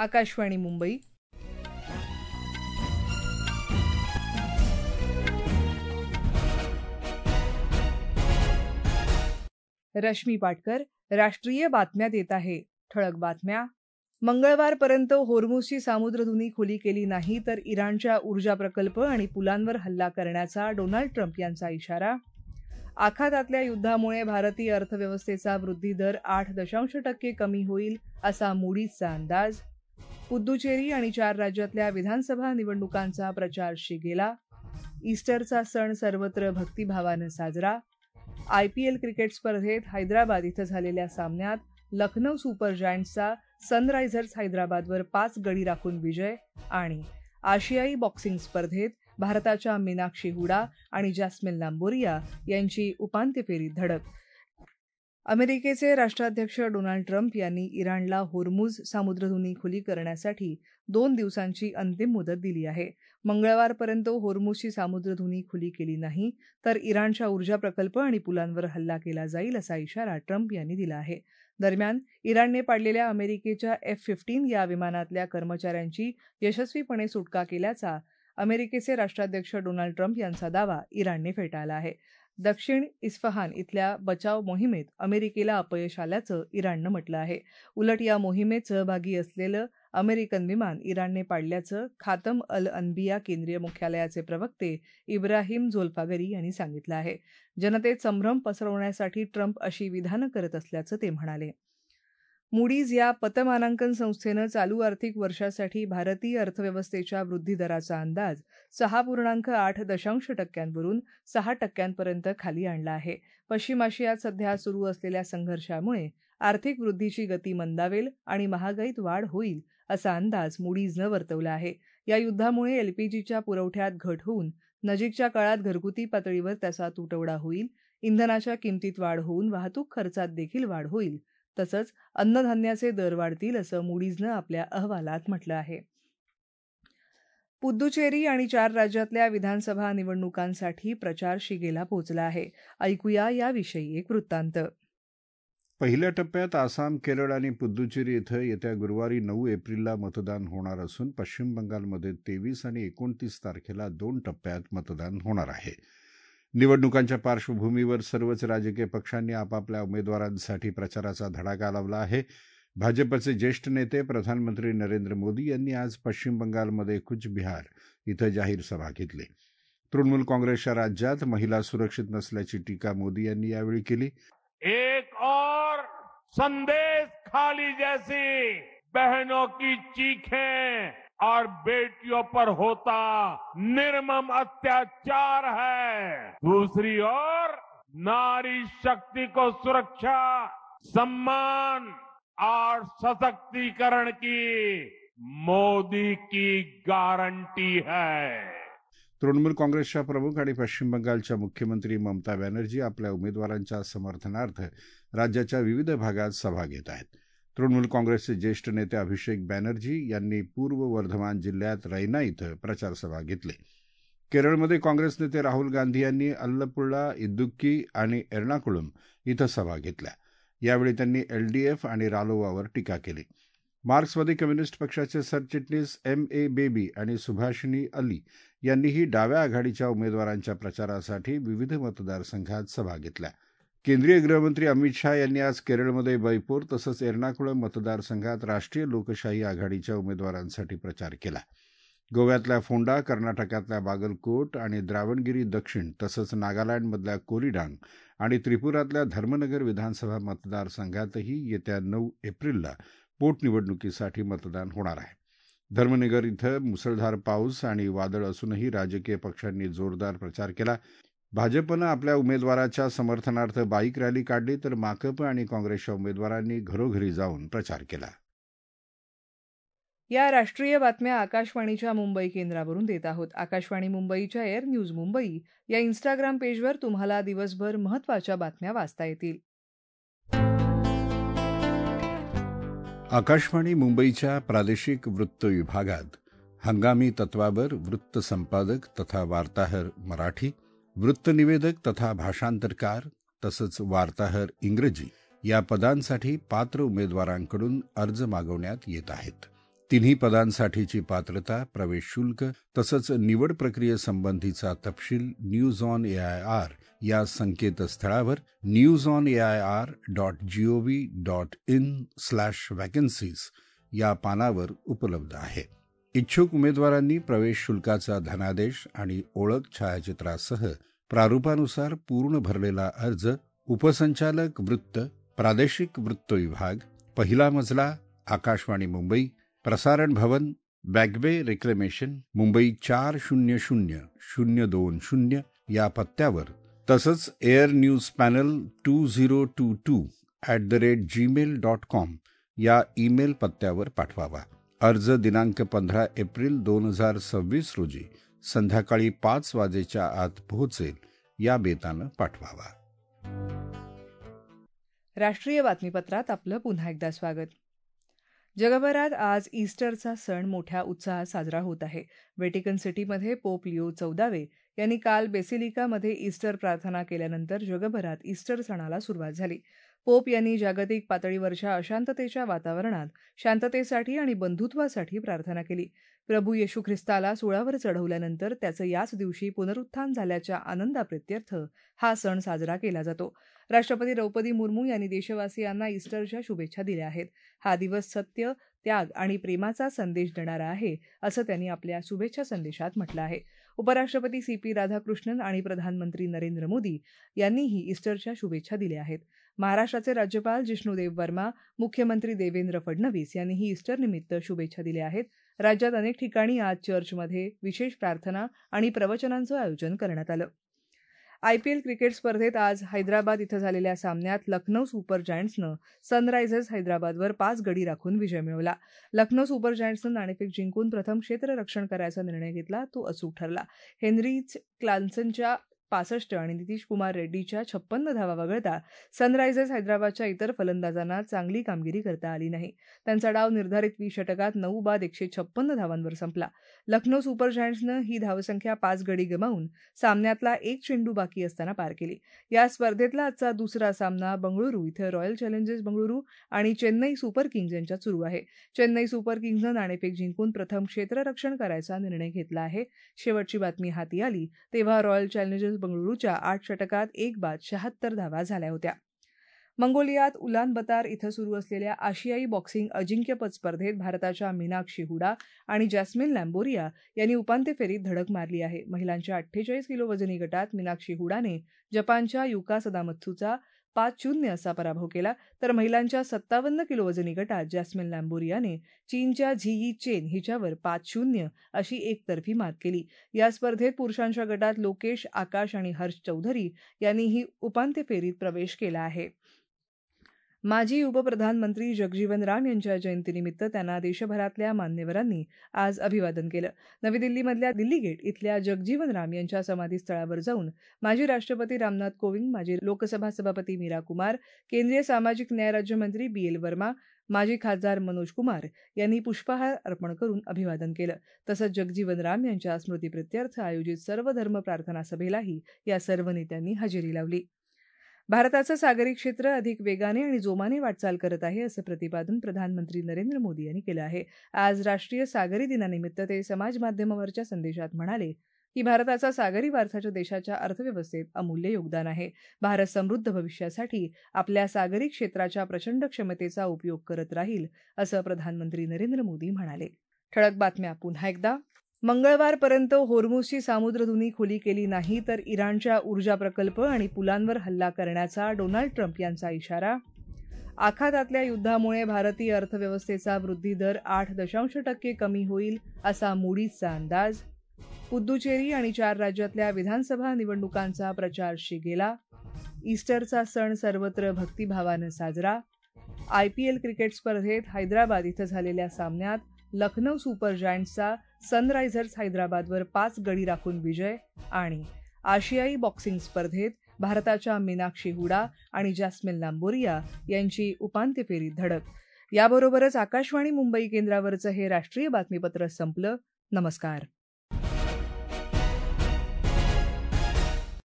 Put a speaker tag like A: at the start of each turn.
A: आकाशवाणी मुंबई. रश्मी पाटकर राष्ट्रीय बातम्या देत आहे. ठळक बातम्या. मंगळवारपर्यंत होर्मुझची सामुद्रधुनी खुली केली नाही तर इराणच्या ऊर्जा प्रकल्प आणि पुलांवर हल्ला करण्याचा डोनाल्ड ट्रम्प यांचा इशारा. आखातातल्या युद्धामुळे भारतीय अर्थव्यवस्थेचा वृद्धी दर 8% कमी होईल असा मूडीजचा अंदाज. पुद्दुचेरी आणि 4 राज्यातल्या विधानसभा निवडणुकांचा प्रचार शिगेला. ईस्टरचा सण सर्वत्र भक्तिभावानं साजरा. IPL क्रिकेट स्पर्धेत हैदराबाद इथं झालेल्या सामन्यात लखनौ सुपर जायंट्सचा सनरायझर्स हैदराबादवर 5 गडी राखून विजय. आणि आशियाई बॉक्सिंग स्पर्धेत भारताच्या मीनाक्षी हुडा आणि जॅस्मिन लांबोरिया यांची उपांत्य फेरीत धडक. अमेरिकेचे राष्ट्राध्यक्ष डोनाल्ड ट्रम्प यांनी इराणला होर्मुझ सामुद्रधुनी खुली करण्यासाठी 2 दिवसांची अंतिम मुदत दिली आहे. मंगळवारपर्यंत होर्मुझची सामुद्रधुनी खुली केली नाही तर इराणच्या ऊर्जा प्रकल्प आणि पुलांवर हल्ला केला जाईल असा इशारा ट्रम्प यांनी दिला आहे. दरम्यान इराणने पाडलेल्या अमेरिकेच्या F-15 या विमानातल्या कर्मचाऱ्यांची यशस्वीपणे सुटका केल्याचा अमेरिकेचे राष्ट्राध्यक्ष डोनाल्ड ट्रम्प यांचा दावा इराणने फेटाळला आहे. दक्षिण इस्फहान इथल्या बचाव मोहिमेत अमेरिकेला अपयश आल्याचं इराणनं म्हटलं आहे. उलट या मोहिमेत सहभागी असलेलं अमेरिकन विमान इराणने पाडल्याचं खातम अल अनबिया केंद्रीय मुख्यालयाचे प्रवक्ते इब्राहिम झोल्फागरी यांनी सांगितलं आहे. जनतेत संभ्रम पसरवण्यासाठी ट्रम्प अशी विधानं करत असल्याचं ते म्हणाले. मूडीज या पतमानांकन संस्थेनं चालू आर्थिक वर्षासाठी भारतीय अर्थव्यवस्थेच्या वृद्धिदराचा अंदाज 6.8% वरून 6% खाली आणला आहे. पश्चिम आशियात सध्या सुरू असलेल्या संघर्षामुळे आर्थिक वृद्धीची गती मंदावेल आणि महागाईत वाढ होईल असा अंदाज मूडीजनं वर्तवला आहे. या युद्धामुळे LPGच्या पुरवठ्यात घट होऊन नजीकच्या काळात घरगुती पातळीवर त्याचा तुटवडा होईल. इंधनाच्या किमतीत वाढ होऊन वाहतूक खर्चात देखील वाढ होईल. तसंच अन्नधान्याचे दर वाढतील असं मूडीजनं आपल्या अहवालात म्हटलं आहे. पुद्दुचेरी आणि 4 राज्यातल्या विधानसभा निवडणुकांसाठी प्रचार शिगेला पोहोचला आहे. ऐकूया याविषयी एक वृत्तांत.
B: पहिल्या टप्प्यात आसाम, केरळ आणि पुद्दुचेरी इथं येत्या गुरुवारी 9 एप्रिलला मतदान होणार असून पश्चिम बंगालमध्ये 23 आणि 29 तारखेला 2 टप्प्यात मतदान होणार आहे. निवडणुकांच्या पार्श्वभूमीवर सर्वच राजकीय पक्षांनी आपापल्या उमेदवारांसाठी प्रचाराचा धडाका लावला आहे. भाजपचे ज्येष्ठ नेते प्रधानमंत्री नरेंद्र मोदी यांनी आज पश्चिम बंगालमध्ये कुचबिहार इथं जाहीर सभा घेतली. तृणमूल काँग्रेसच्या राज्यात महिला सुरक्षित नसल्याची टीका मोदी यांनी यावेळी केली.
C: एक और संदेश खाली जैसी बहनों की चीखें और बेटियों पर होता निर्मम अत्याचार है. दूसरी ओर नारी शक्ति को सुरक्षा, सम्मान और सशक्तिकरण की मोदी की गारंटी है.
B: तृणमूल काँग्रेसच्या प्रमुख आणि पश्चिम बंगालच्या मुख्यमंत्री ममता बॅनर्जी आपल्या उमेदवारांच्या समर्थनार्थ राज्याच्या विविध भागात सभा घेत आहेत. तृणमूल काँग्रेसचे ज्येष्ठ नेते अभिषेक बॅनर्जी यांनी पूर्व वर्धमान जिल्ह्यात रैना इथं प्रचारसभा घेतली. केरळमध्ये काँग्रेस नेते राहुल गांधी यांनी अल्लपुळा, इदुक्की आणि एर्नाकुलम इथं सभा घेतल्या. यावेळी त्यांनी LDF आणि रालोवावर टीका केली. मार्क्सवादी कम्युनिस्ट पक्षाचे सरचिटणीस M.A. बेबी आणि सुभाषिनी अली यांनीही डाव्या आघाडीच्या उमेदवारांच्या प्रचारासाठी विविध मतदारसंघात सभा घेतल्या. केंद्रीय गृहमंत्री अमित शाह यांनी आज केरळमध्ये बैपोर तसंच एर्नाकुलम मतदारसंघात राष्ट्रीय लोकशाही आघाडीच्या उमेदवारांसाठी प्रचार केला. गोव्यातल्या फोंडा, कर्नाटकातल्या बागलकोट आणि द्रावणगिरी दक्षिण तसंच नागालँडमधल्या कोरीडांग आणि त्रिपुरातल्या धर्मनगर विधानसभा मतदारसंघातही येत्या 9 एप्रिलला पोटनिवडणुकीसाठी मतदान होणार आहे. धर्मनगर इथं मुसळधार पाऊस आणि वादळ असूनही राजकीय पक्षांनी जोरदार प्रचार केला. भाजपनं आपल्या उमेदवाराच्या समर्थनार्थ बाईक रॅली काढली तर माकप आणि काँग्रेसच्या उमेदवारांनी घरोघरी जाऊन प्रचार केला.
A: या राष्ट्रीय बातम्या आकाशवाणीच्या मुंबई केंद्रावरून देत आहोत. आकाशवाणी मुंबईच्या एअर न्यूज मुंबई या इंस्टाग्राम पेजवर तुम्हाला दिवसभर महत्त्वाच्या बातम्या वाचता येतील.
B: आकाशवाणी मुंबईच्या प्रादेशिक वृत्त विभागात हंगामी तत्वावर वृत्त संपादक तथा वार्ताहर मराठी, वृत्तनिवेदक तथा भाषांतरकार तसंच वार्ताहर इंग्रजी या पदांसाठी पात्र उमेदवारांकडून अर्ज मागवण्यात येत आहेत. तिन्ही पदांसाठीची पात्रता, प्रवेश शुल्क तसंच निवड प्रक्रियेसंबंधीचा तपशील न्यूज ऑन AIR या संकेतस्थळावर newsonair.gov.in/vacancies या पानावर उपलब्ध आहे. इच्छुक उमेदवारांनी प्रवेश शुल्काचा धनादेश आणि ओळख छायाचित्रासह प्रारूपानुसार पूर्ण भरलेला अर्ज उपसंचालक वृत्त, प्रादेशिक वृत्त विभाग, पहिला मजला, आकाशवाणी मुंबई, प्रसारण भवन, बॅगवे रिक्लेमेशन, मुंबई 400020 या पत्त्यावर तसंच एअर न्यूज पॅनल 2022@gmail.com या ईमेल पत्त्यावर पाठवावा. अर्ज दिनांक 15 एप्रिल 2026 रोजी संध्याकाळी 5 वाजेच्या आत पोहोचेल या बेतानं पाठवावा.
A: राष्ट्रीय बातमीपत्रात आपलं पुन्हा एकदा स्वागत. जगभरात आज ईस्टरचा सण मोठ्या उत्साहात साजरा होत आहे. व्हॅटिकन सिटीमध्ये पोप लिओ 14 यांनी काल बेसिलिकामध्ये ईस्टर प्रार्थना केल्यानंतर जगभरात ईस्टर सणाला सुरुवात झाली. पोप यांनी जागतिक पातळीवरच्या अशांततेच्या वातावरणात शांततेसाठी आणि बंधुत्वासाठी प्रार्थना केली. प्रभू येशू ख्रिस्ताला सुळावर चढवल्यानंतर त्याचं याच दिवशी पुनरुत्थान झाल्याच्या आनंदाप्रित्यर्थ हा सण साजरा केला जातो. राष्ट्रपती द्रौपदी मुर्मू यांनी देशवासियांना ईस्टरच्या शुभेच्छा दिल्या आहेत. हा दिवस सत्य, त्याग आणि प्रेमाचा संदेश देणारा आहे, असं त्यांनी आपल्या शुभेच्छा संदेशात म्हटलं आहे. उपराष्ट्रपती CP राधाकृष्णन आणि प्रधानमंत्री नरेंद्र मोदी यांनीही ईस्टरच्या शुभेच्छा दिल्या आहेत. महाराष्ट्राचे राज्यपाल जिष्णुदेव वर्मा, मुख्यमंत्री देवेंद्र फडणवीस यांनीही ईस्टरनिमित्त शुभेच्छा दिल्या आहेत. राज्यात अनेक ठिकाणी आज चर्चमध्ये विशेष प्रार्थना आणि प्रवचनांचं आयोजन करण्यात आलं. IPL क्रिकेट स्पर्धेत आज हैदराबाद इथं झालेल्या सामन्यात लखनौ सुपर जायंट्सनं सनरायझर्स हैदराबादवर 5 गडी राखून विजय मिळवला. लखनौ सुपर जायंट्सनं नाणेफेक जिंकून प्रथम क्षेत्ररक्षण करायचा निर्णय घेतला, तो अचूक ठरला. हेनरिच क्लान्सनच्या 65 आणि नितीश कुमार रेड्डीच्या 56 धावा वगळता सनरायझर्स हैदराबादच्या इतर फलंदाजांना चांगली कामगिरी करता आली नाही. त्यांचा डाव निर्धारित 20 षटकात 9 बाद 156 धावांवर संपला. लखनौ सुपर जायंट्सनं ही धावसंख्या 5 गडी गमावून सामन्यातला एक चेंडू बाकी असताना पार केली. या स्पर्धेतला आजचा दुसरा सामना बंगळुरू इथं रॉयल चॅलेंजर्स बंगळुरू आणि चेन्नई सुपर किंग्ज यांच्यात सुरू आहे. चेन्नई सुपर किंग्जनं नाणेफेक जिंकून प्रथम क्षेत्ररक्षण करायचा निर्णय घेतला आहे. शेवटची बातमी हाती आली तेव्हा रॉयल चॅलेंजर्स बंगळुरूच्या 8 षटकात 1 बाद 76 धावा झाल्या होत्या. मंगोलियात उलानबतार इथं सुरू असलेल्या आशियाई बॉक्सिंग अजिंक्यपद स्पर्धेत भारताच्या मीनाक्षी हुडा आणि जॅस्मिन लॅम्बोरिया यांनी उपांत्य फेरीत धडक मारली आहे. महिलांच्या 48 किलो वजनी गटात मीनाक्षी हुडाने जपानच्या युका सदामत्सूचा 5-0 असा पराभव केला, तर महिलांच्या 57 किलो वजनी गटात जॅस्मिन लॅम्बोरियाने चीनच्या झियी चेन हिच्यावर 5-0 अशी एकतर्फी मात केली. या स्पर्धेत पुरुषांच्या गटात लोकेश, आकाश आणि हर्ष चौधरी यांनीही उपांत्य फेरीत प्रवेश केला आहे. माजी उपप्रधानमंत्री जगजीवन राम यांच्या जयंतीनिमित्त त्यांना देशभरातल्या मान्यवरांनी आज अभिवादन केलं. नवी दिल्लीमधल्या दिल्ली गेट इथल्या जगजीवन राम यांच्या समाधीस्थळावर जाऊन माजी राष्ट्रपती रामनाथ कोविंद, माजी लोकसभा सभापती मीरा कुमार, केंद्रीय सामाजिक न्याय राज्यमंत्री BL वर्मा, माजी खासदार मनोज कुमार यांनी पुष्पहार अर्पण करून अभिवादन केलं. तसंच जगजीवन राम यांच्या स्मृतीप्रित्यर्थ आयोजित सर्वधर्म प्रार्थना सभेलाही या सर्व नेत्यांनी हजेरी लावली. भारताचं सागरी क्षेत्र अधिक वेगाने आणि जोमाने वाटचाल करत आहे, असं प्रतिपादन प्रधानमंत्री नरेंद्र मोदी यांनी केलं आहे. आज राष्ट्रीय सागरी दिनानिमित्त ते समाजमाध्यमावरच्या संदेशात म्हणाले की भारताचा सागरी वारसा देशाच्या अर्थव्यवस्थेत अमूल्य योगदान आहे. भारत समृद्ध भविष्यासाठी आपल्या सागरी क्षेत्राच्या प्रचंड क्षमतेचा उपयोग करत राहील, असं प्रधानमंत्री नरेंद्र मोदी म्हणाले. ठळक बातम्या पुन्हा एकदा. मंगळवारपर्यंत होर्मुझची सामुद्रधुनी खुली केली नाही तर इराणच्या ऊर्जा प्रकल्प आणि पुलांवर हल्ला करण्याचा डोनाल्ड ट्रम्प यांचा इशारा. आखातातल्या युद्धामुळे भारतीय अर्थव्यवस्थेचा वृद्धी दर 8% कमी होईल, असा मूडीजचा अंदाज. पुद्दुचेरी आणि 4 राज्यातल्या विधानसभा निवडणुकांचा प्रचार शिगेला. ईस्टरचा सण सर्वत्र भक्तिभावानं साजरा. IPL क्रिकेट स्पर्धेत हैदराबाद इथं झालेल्या सामन्यात लखनौ सुपर जायंट्सचा सनरायझर्स हैदराबादवर 5 गडी राखून विजय. आणि आशियाई बॉक्सिंग स्पर्धेत भारताच्या मीनाक्षी हुडा आणि जॅस्मिन लॅम्बोरिया यांची उपांत्य फेरीत धडक. याबरोबरच आकाशवाणी मुंबई केंद्रावरचं हे राष्ट्रीय बातमीपत्र संपलं. नमस्कार.